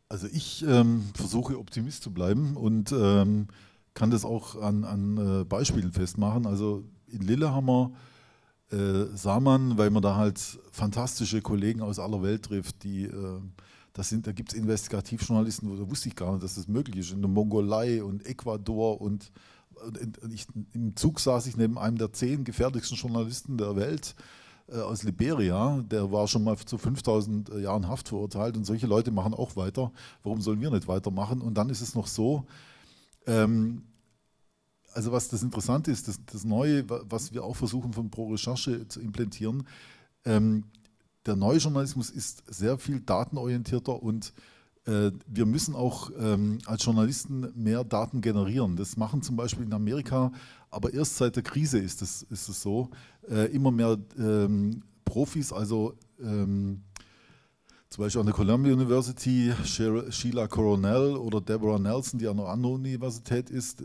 Also ich versuche Optimist zu bleiben und kann das auch an Beispielen festmachen. Also in Lillehammer sah man, weil man da halt fantastische Kollegen aus aller Welt trifft, da gibt es Investigativjournalisten, da wusste ich gar nicht, dass das möglich ist, in der Mongolei und Ecuador im Zug saß ich neben einem der 10 gefährlichsten Journalisten der Welt aus Liberia, der war schon mal zu 5000 Jahren Haft verurteilt und solche Leute machen auch weiter. Warum sollen wir nicht weitermachen? Und dann ist es noch so, ähm, also was das Interessante ist, das Neue, was wir auch versuchen von Pro Recherche zu implementieren, ähm, der neue Journalismus ist sehr viel datenorientierter und wir müssen auch als Journalisten mehr Daten generieren. Das machen zum Beispiel in Amerika, aber erst seit der Krise ist es so. Immer mehr Profis, also zum Beispiel an der Columbia University, Sheila Coronel oder Deborah Nelson, die an einer anderen Universität ist,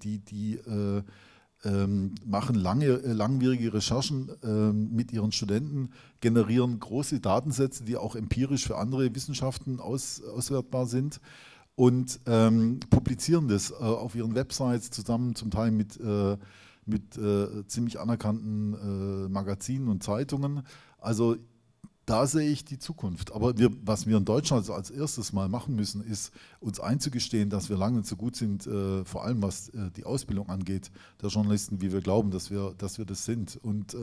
die machen langwierige Recherchen mit ihren Studenten, generieren große Datensätze, die auch empirisch für andere Wissenschaften auswertbar sind und publizieren das auf ihren Websites zusammen, zum Teil mit ziemlich anerkannten Magazinen und Zeitungen. Also da sehe ich die Zukunft. Aber was wir in Deutschland als erstes mal machen müssen, ist uns einzugestehen, dass wir lange nicht so gut sind, vor allem was die Ausbildung angeht, der Journalisten, wie wir glauben, dass wir das sind.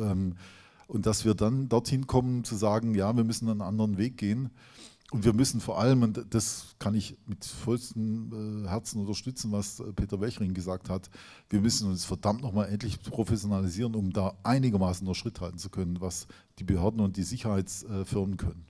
Und dass wir dann dorthin kommen zu sagen, ja, wir müssen einen anderen Weg gehen. Und wir müssen vor allem, und das kann ich mit vollstem Herzen unterstützen, was Peter Wechring gesagt hat, wir müssen uns verdammt nochmal endlich professionalisieren, um da einigermaßen noch Schritt halten zu können, was die Behörden und die Sicherheitsfirmen können.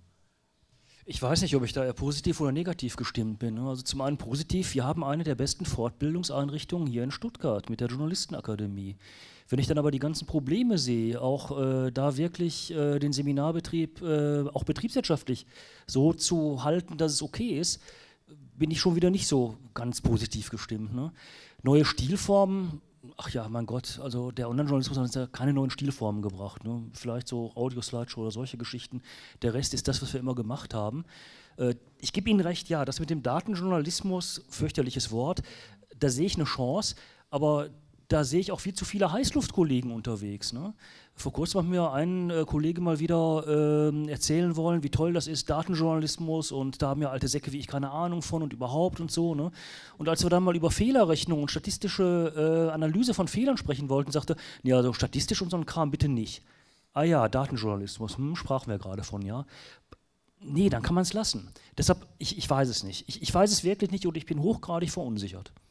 Ich weiß nicht, ob ich da eher positiv oder negativ gestimmt bin. Also zum einen positiv, wir haben eine der besten Fortbildungseinrichtungen hier in Stuttgart mit der Journalistenakademie. Wenn ich dann aber die ganzen Probleme sehe, auch da wirklich den Seminarbetrieb auch betriebswirtschaftlich so zu halten, dass es okay ist, bin ich schon wieder nicht so ganz positiv gestimmt. Ne? Neue Stilformen, ach ja, mein Gott, also der Online-Journalismus hat uns ja keine neuen Stilformen gebracht. Ne? Vielleicht so Audio-Slideshow oder solche Geschichten. Der Rest ist das, was wir immer gemacht haben. Ich gebe Ihnen recht, ja, das mit dem Datenjournalismus, fürchterliches Wort, da sehe ich eine Chance, aber da sehe ich auch viel zu viele Heißluftkollegen unterwegs. Ne? Vor kurzem hat mir ein Kollege mal wieder erzählen wollen, wie toll das ist, Datenjournalismus, und da haben ja alte Säcke wie ich keine Ahnung von und überhaupt und so. Ne? Und als wir dann mal über Fehlerrechnung und statistische Analyse von Fehlern sprechen wollten, sagte, ja, also statistisch und so ein Kram bitte nicht. Ah ja, Datenjournalismus, sprachen wir gerade von, ja. Nee, dann kann man es lassen. Deshalb, ich weiß es nicht. Ich weiß es wirklich nicht und ich bin hochgradig verunsichert.